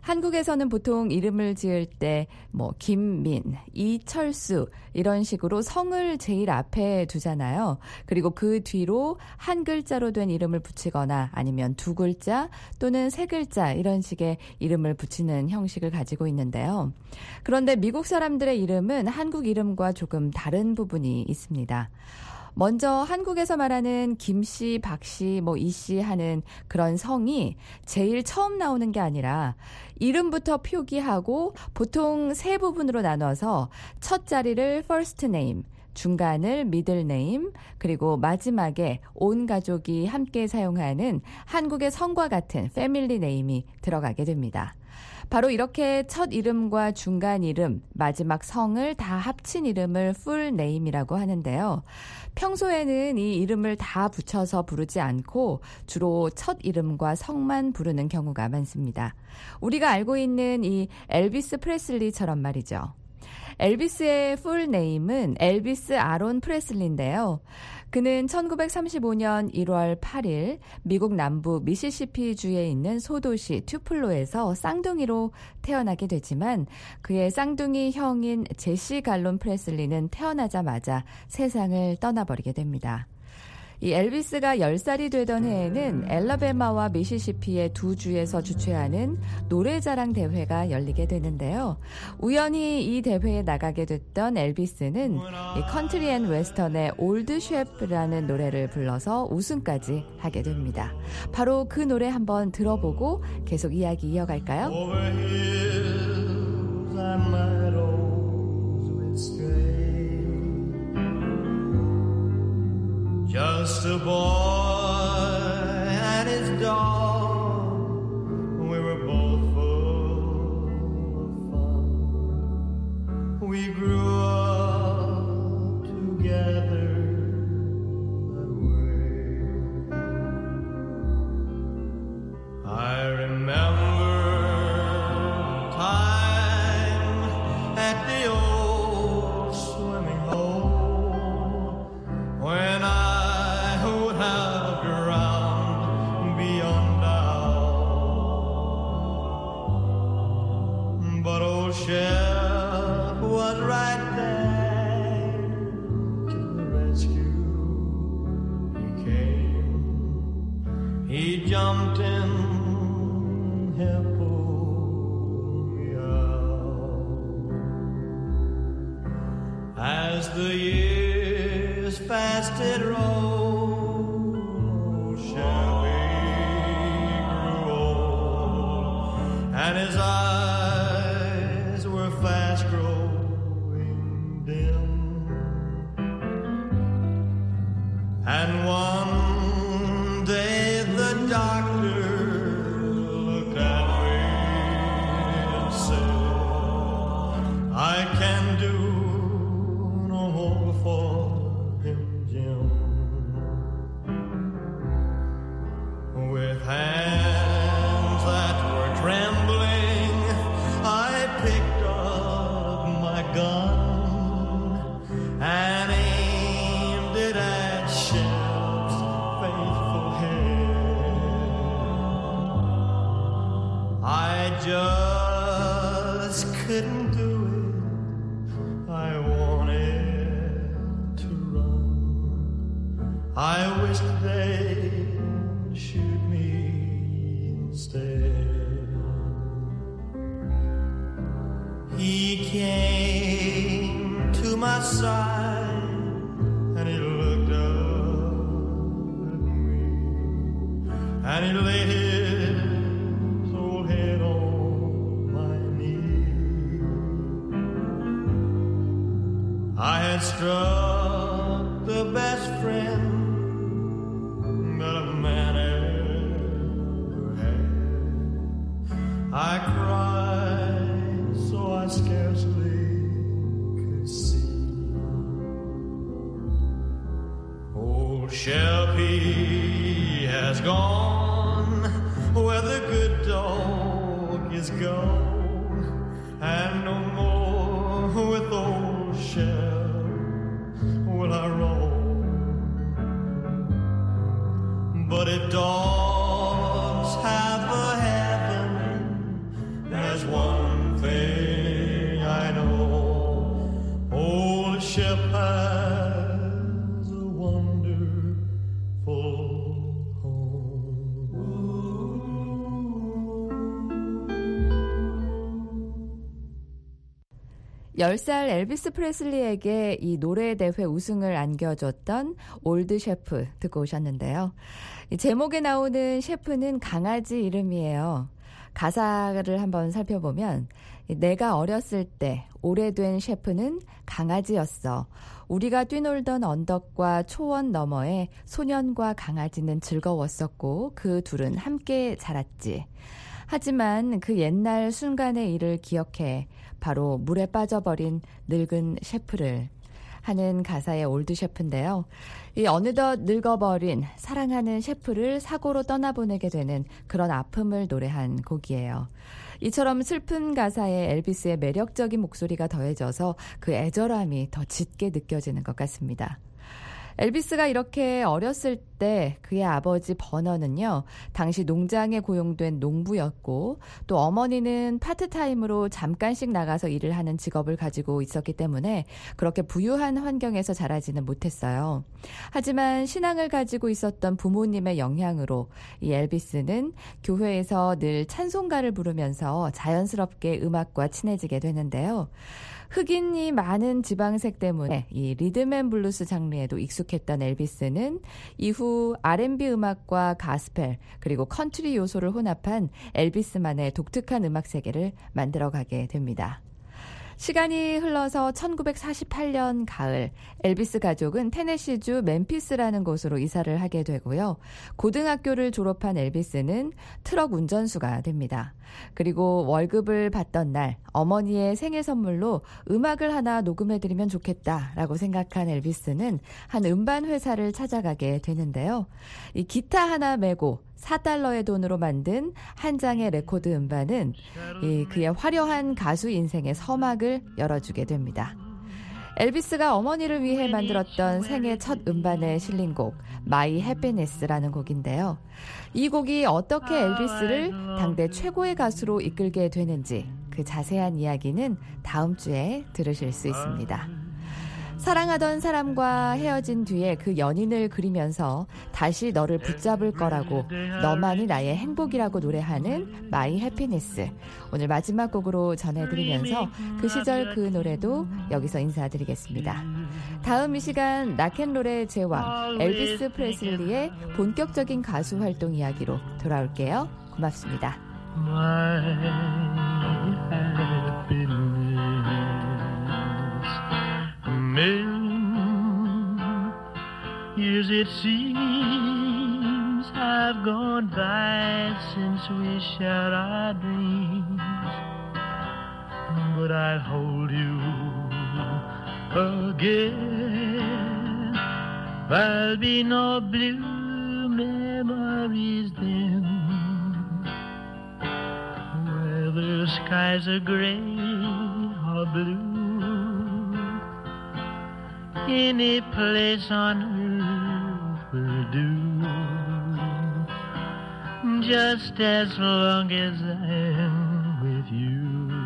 한국에서는 보통 이름을 지을 때 뭐 김민, 이철수 이런 식으로 성을 제일 앞에 두잖아요. 그리고 그 뒤로 한 글자로 된 이름을 붙이거나 아니면 두 글자 또는 세 글자 이런 식의 이름을 붙이는 형식을 가지고 있는데요. 그런데 미국 사람들의 이름은 한국 이름과 조금 다른 부분이 있습니다. 먼저 한국에서 말하는 김씨, 박씨, 뭐 이씨 하는 그런 성이 제일 처음 나오는 게 아니라 이름부터 표기하고 보통 세 부분으로 나눠서 첫 자리를 first name, 중간을 middle name, 그리고 마지막에 온 가족이 함께 사용하는 한국의 성과 같은 family name이 들어가게 됩니다. 바로 이렇게 첫 이름과 중간 이름, 마지막 성을 다 합친 이름을 full name이라고 하는데요. 평소에는 이 이름을 다 붙여서 부르지 않고 주로 첫 이름과 성만 부르는 경우가 많습니다. 우리가 알고 있는 이 엘비스 프레슬리처럼 말이죠. 엘비스의 풀 네임은 엘비스 아론 프레슬리인데요. 그는 천구백삼십오 년 일월 팔일 미국 남부 미시시피주에 있는 소도시 튜플로에서 쌍둥이로 태어나게 되지만 그의 쌍둥이 형인 제시 갈론 프레슬리는 태어나자마자 세상을 떠나버리게 됩니다. 이 엘비스가 열 살이 되던 해에는 엘라베마와 미시시피의 두 주에서 주최하는 노래자랑 대회가 열리게 되는데요. 우연히 이 대회에 나가게 됐던 엘비스는 이 컨트리 앤 웨스턴의 올드 쉐프라는 노래를 불러서 우승까지 하게 됩니다. 바로 그 노래 한번 들어보고 계속 이야기 이어갈까요? Over hills and meadows we'd stray. Just a boy and his dog. We were both full of fun. We grew up together that way. I remember time at the old swimming hole when I Chef was right there to the rescue. He came, he jumped in, he pulled me out. As the years fast did roll, Chevy grew old, and his eyes fast growing dim. And one day the doctor looked at me and said, I can do no more for him, Jim. With hands that were trembling, I picked gun and aimed it at Shep's faithful head. I just couldn't do it. I wanted to run. I wished they'd shoot me instead. He came to my side and he looked up at me and he laid his old head on my knee. I had struck the best friend that a man ever had. I cried so I scarcely could see. Old Shelby has gone where the good dog is gone, and no more with old Shell will I roam. But if dogs have a heaven there's one thing I know. Old ship has a wonderful 열 살 엘비스 프레슬리에게 이 노래대회 우승을 안겨줬던 올드 셰프 듣고 오셨는데요. 이 제목에 나오는 셰프는 강아지 이름이에요. 가사를 한번 살펴보면 내가 어렸을 때 오래된 셰프는 강아지였어. 우리가 뛰놀던 언덕과 초원 너머에 소년과 강아지는 즐거웠었고 그 둘은 함께 자랐지. 하지만 그 옛날 순간의 일을 기억해 바로 물에 빠져버린 늙은 셰프를 하는 가사의 올드 셰프인데요. 이 어느덧 늙어버린 사랑하는 셰프를 사고로 떠나보내게 되는 그런 아픔을 노래한 곡이에요. 이처럼 슬픈 가사에 엘비스의 매력적인 목소리가 더해져서 그 애절함이 더 짙게 느껴지는 것 같습니다. 엘비스가 이렇게 어렸을 때 그의 아버지 버너는요, 당시 농장에 고용된 농부였고 또 어머니는 파트타임으로 잠깐씩 나가서 일을 하는 직업을 가지고 있었기 때문에 그렇게 부유한 환경에서 자라지는 못했어요. 하지만 신앙을 가지고 있었던 부모님의 영향으로 이 엘비스는 교회에서 늘 찬송가를 부르면서 자연스럽게 음악과 친해지게 되는데요. 흑인이 많은 지방색 때문에 이 리듬앤블루스 장르에도 익숙했던 엘비스는 이후 알앤비 음악과 가스펠 그리고 컨트리 요소를 혼합한 엘비스만의 독특한 음악 세계를 만들어가게 됩니다. 시간이 흘러서 천구백사십팔 년 가을, 엘비스 가족은 테네시주 멤피스라는 곳으로 이사를 하게 되고요. 고등학교를 졸업한 엘비스는 트럭 운전수가 됩니다. 그리고 월급을 받던 날 어머니의 생일 선물로 음악을 하나 녹음해드리면 좋겠다라고 생각한 엘비스는 한 음반 회사를 찾아가게 되는데요. 이 기타 하나 메고 사 달러의 돈으로 만든 한 장의 레코드 음반은 이 그의 화려한 가수 인생의 서막을 열어주게 됩니다. 엘비스가 어머니를 위해 만들었던 생애 첫 음반에 실린 곡 My Happiness라는 곡인데요. 이 곡이 어떻게 엘비스를 당대 최고의 가수로 이끌게 되는지 그 자세한 이야기는 다음 주에 들으실 수 있습니다. 사랑하던 사람과 헤어진 뒤에 그 연인을 그리면서 다시 너를 붙잡을 거라고 너만이 나의 행복이라고 노래하는 My Happiness. 오늘 마지막 곡으로 전해드리면서 그 시절 그 노래도 여기서 인사드리겠습니다. 다음 이 시간 락앤롤의 제왕 엘비스 프레슬리의 본격적인 가수 활동 이야기로 돌아올게요. 고맙습니다. My happiness. A million years it seems have gone by since we shared our dreams, but I'll hold you again. There'll be no blue memories then, whether skies are gray or blue. Any place on earth will do, just as long as I'm with you.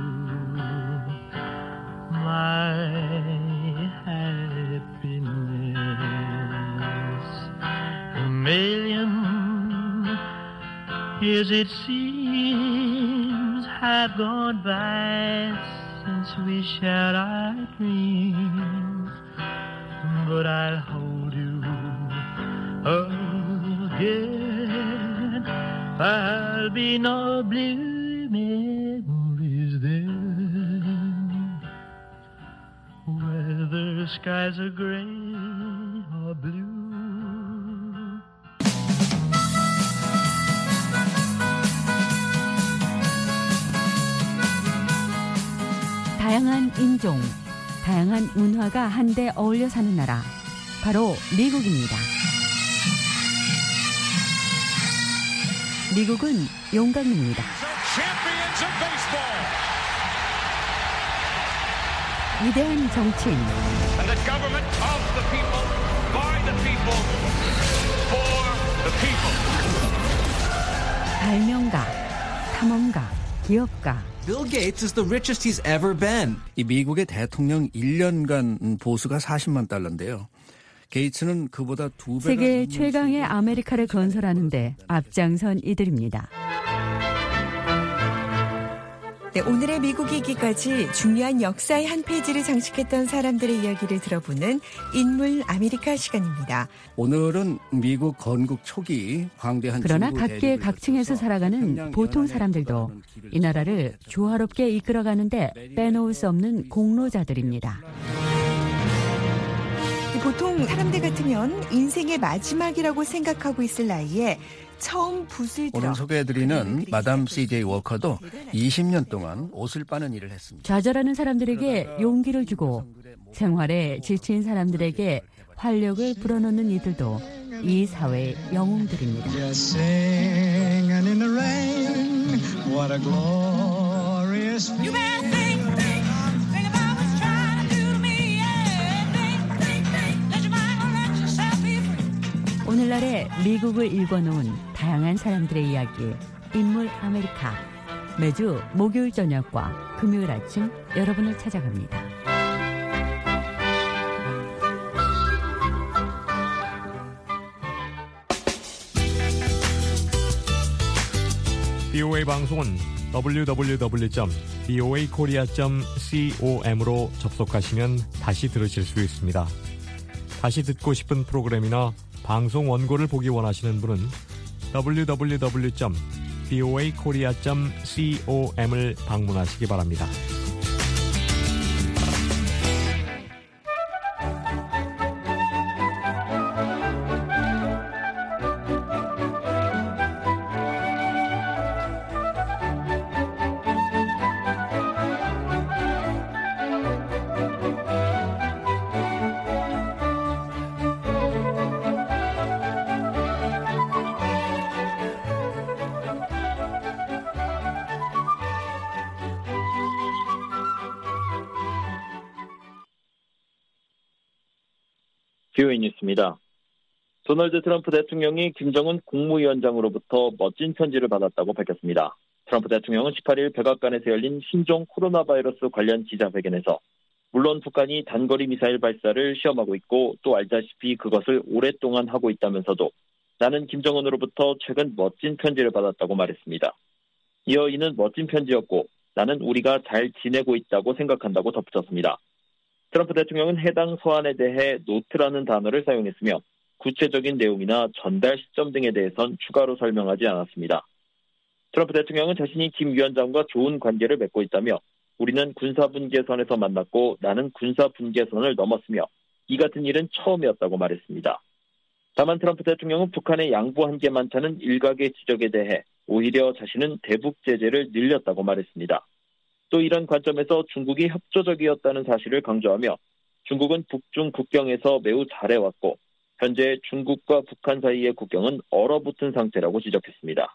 My happiness. A million years it seems have gone by since we shared our dreams, but I'll hold you again. There'll be no blue memories then, whether skies are gray or blue. 다양한 인종, 다양한 문화가 한데 어울려 사는 나라, 바로 미국입니다. 미국은 용광로입니다. 위대한 정치인, 발명가, 탐험가, 기업가, Bill Gates is the richest he's ever been. 이 미국의 대통령 일 년간 보수가 사십만 달러인데요. 게이츠는 그보다 두 배. 세계 최강의 아메리카를 건설하는데 앞장선 이들입니다. 네, 오늘의 미국 이기까지 중요한 역사의 한 페이지를 장식했던 사람들의 이야기를 들어보는 인물 아메리카 시간입니다. 오늘은 미국 건국 초기 광대한 그러나 각계 각층에서 살아가는 보통 사람들도 이 나라를 조화롭게 이끌어가는데 빼놓을 수 없는 공로자들입니다. 보통 사람들 같으면 인생의 마지막이라고 생각하고 있을 나이에 처음 붓을 들어 오늘 소개해드리는 마담 씨제이 워커도 이십 년 동안 옷을 빠는 일을 했습니다. 좌절하는 사람들에게 용기를 주고 생활에 지친 사람들에게 활력을 불어넣는 이들도 이 사회의 영웅들입니다. 오늘날의 미국을 읽어놓은 다양한 사람들의 이야기, 인물 아메리카. 매주 목요일 저녁과 금요일 아침 여러분을 찾아갑니다. 비오에이 방송은 더블유 더블유 더블유 점 비오에이 코리아 점 com으로 접속하시면 다시 들으실 수 있습니다. 다시 듣고 싶은 프로그램이나 방송 원고를 보기 원하시는 분은 더블유 더블유 더블유 점 비오에이 코리아 점 com을 방문하시기 바랍니다. 비오에이 뉴스입니다. 도널드 트럼프 대통령이 김정은 국무위원장으로부터 멋진 편지를 받았다고 밝혔습니다. 트럼프 대통령은 십팔 일 백악관에서 열린 신종 코로나 바이러스 관련 기자회견에서 물론 북한이 단거리 미사일 발사를 시험하고 있고 또 알다시피 그것을 오랫동안 하고 있다면서도 나는 김정은으로부터 최근 멋진 편지를 받았다고 말했습니다. 이어 이는 멋진 편지였고 나는 우리가 잘 지내고 있다고 생각한다고 덧붙였습니다. 트럼프 대통령은 해당 서한에 대해 노트라는 단어를 사용했으며 구체적인 내용이나 전달 시점 등에 대해선 추가로 설명하지 않았습니다. 트럼프 대통령은 자신이 김 위원장과 좋은 관계를 맺고 있다며 우리는 군사분계선에서 만났고 나는 군사분계선을 넘었으며 이 같은 일은 처음이었다고 말했습니다. 다만 트럼프 대통령은 북한의 양보한 게 많다는 일각의 지적에 대해 오히려 자신은 대북 제재를 늘렸다고 말했습니다. 또 이런 관점에서 중국이 협조적이었다는 사실을 강조하며 중국은 북중 국경에서 매우 잘해왔고 현재 중국과 북한 사이의 국경은 얼어붙은 상태라고 지적했습니다.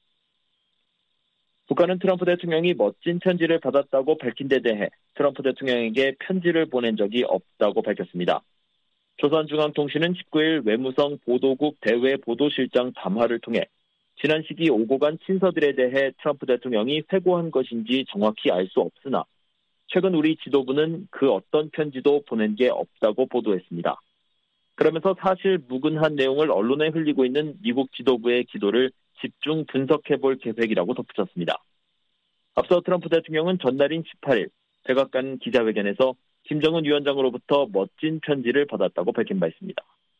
북한은 트럼프 대통령이 멋진 편지를 받았다고 밝힌 데 대해 트럼프 대통령에게 편지를 보낸 적이 없다고 밝혔습니다. 조선중앙통신은 십구 일 외무성 보도국 대외 보도실장 담화를 통해 지난 시기 오고 간 친서들에 대해 트럼프 대통령이 회고한 것인지 정확히 알 수 없으나 최근 우리 지도부는 그 어떤 편지도 보낸 게 없다고 보도했습니다. 그러면서 사실 무근한 내용을 언론에 흘리고 있는 미국 지도부의 기도를 집중 분석해볼 계획이라고 덧붙였습니다. 앞서 트럼프 대통령은 전날인 십팔 일 백악관 기자회견에서 김정은 위원장으로부터 멋진 편지를 받았다고 밝힌 바 있습니다.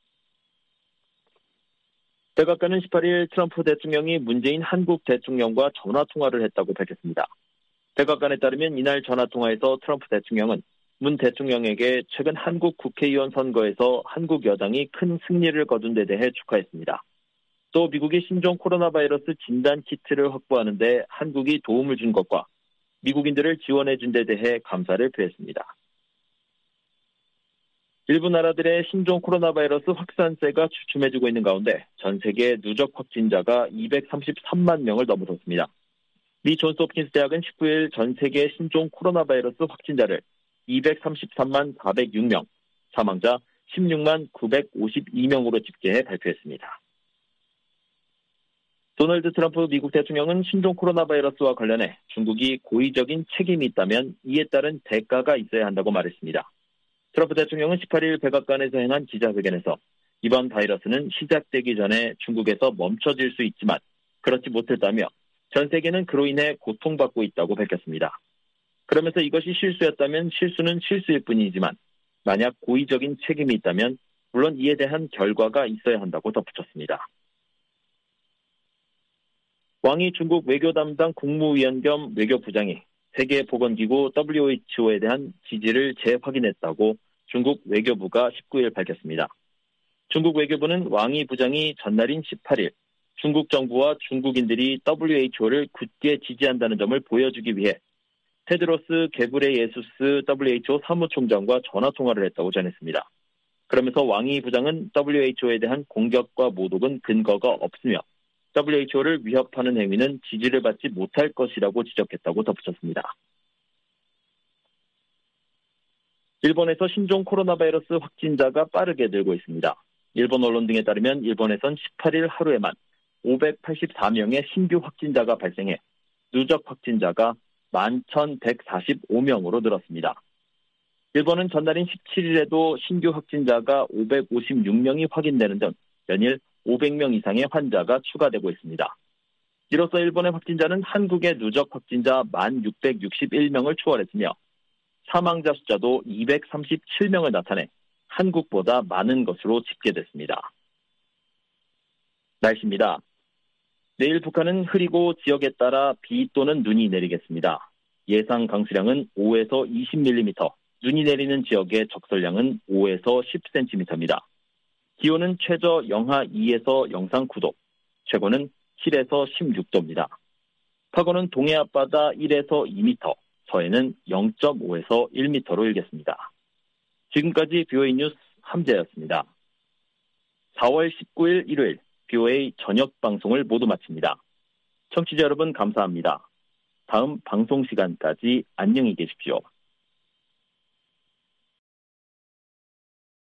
백악관은 십팔 일 트럼프 대통령이 문재인 한국 대통령과 전화통화를 했다고 밝혔습니다. 백악관에 따르면 이날 전화통화에서 트럼프 대통령은 문 대통령에게 최근 한국 국회의원 선거에서 한국 여당이 큰 승리를 거둔 데 대해 축하했습니다. 또 미국이 신종 코로나 바이러스 진단 키트를 확보하는 데 한국이 도움을 준 것과 미국인들을 지원해 준 데 대해 감사를 표했습니다. 일부 나라들의 신종 코로나 바이러스 확산세가 주춤해지고 있는 가운데 전 세계 누적 확진자가 이백삼십삼만 명을 넘어섰습니다. 미 존스 홉킨스 대학은 십구 일 전 세계 신종 코로나 바이러스 확진자를 이백삼십삼만 사백육 명, 사망자 십육만 구백오십이 명으로 집계해 발표했습니다. 도널드 트럼프 미국 대통령은 신종 코로나 바이러스와 관련해 중국이 고의적인 책임이 있다면 이에 따른 대가가 있어야 한다고 말했습니다. 트럼프 대통령은 십팔 일 백악관에서 행한 기자회견에서 이번 바이러스는 시작되기 전에 중국에서 멈춰질 수 있지만 그렇지 못했다며 전 세계는 그로 인해 고통받고 있다고 밝혔습니다. 그러면서 이것이 실수였다면 실수는 실수일 뿐이지만 만약 고의적인 책임이 있다면 물론 이에 대한 결과가 있어야 한다고 덧붙였습니다. 왕이 중국 외교 담당 국무위원 겸 외교부장이 세계보건기구 더블유에이치오에 대한 지지를 재확인했다고 중국 외교부가 십구 일 밝혔습니다. 중국 외교부는 왕이 부장이 전날인 십팔 일 중국 정부와 중국인들이 더블유에이치오를 굳게 지지한다는 점을 보여주기 위해 테드로스 게브레예수스 더블유에이치오 사무총장과 전화통화를 했다고 전했습니다. 그러면서 왕이 부장은 더블유에이치오에 대한 공격과 모독은 근거가 없으며 더블유에이치오를 위협하는 행위는 지지를 받지 못할 것이라고 지적했다고 덧붙였습니다. 일본에서 신종 코로나 바이러스 확진자가 빠르게 늘고 있습니다. 일본 언론 등에 따르면 일본에선 십팔 일 하루에만 오백팔십사 명의 신규 확진자가 발생해 누적 확진자가 만 천백사십오 명으로 늘었습니다. 일본은 전날인 십칠 일에도 신규 확진자가 오백오십육 명이 확인되는 등 연일 오백 명 이상의 환자가 추가되고 있습니다. 이로써 일본의 확진자는 한국의 누적 확진자 만 육백육십일 명을 추월했으며 사망자 숫자도 이백삼십칠 명을 나타내 한국보다 많은 것으로 집계됐습니다. 날씨입니다. 내일 북한은 흐리고 지역에 따라 비 또는 눈이 내리겠습니다. 예상 강수량은 오에서 이십 밀리미터, 눈이 내리는 지역의 적설량은 오에서 십 센티미터입니다. 기온은 최저 영하 이에서 영상 구 도, 최고는 칠에서 십육 도입니다. 파고는 동해 앞바다 일에서 이 미터, 서해는 영 점 오에서 일 미터로 일겠습니다. 지금까지 비오에이 뉴스 함재였습니다. 사월 십구 일 일요일 비오에이 저녁 방송을 모두 마칩니다. 청취자 여러분 감사합니다. 다음 방송 시간까지 안녕히 계십시오.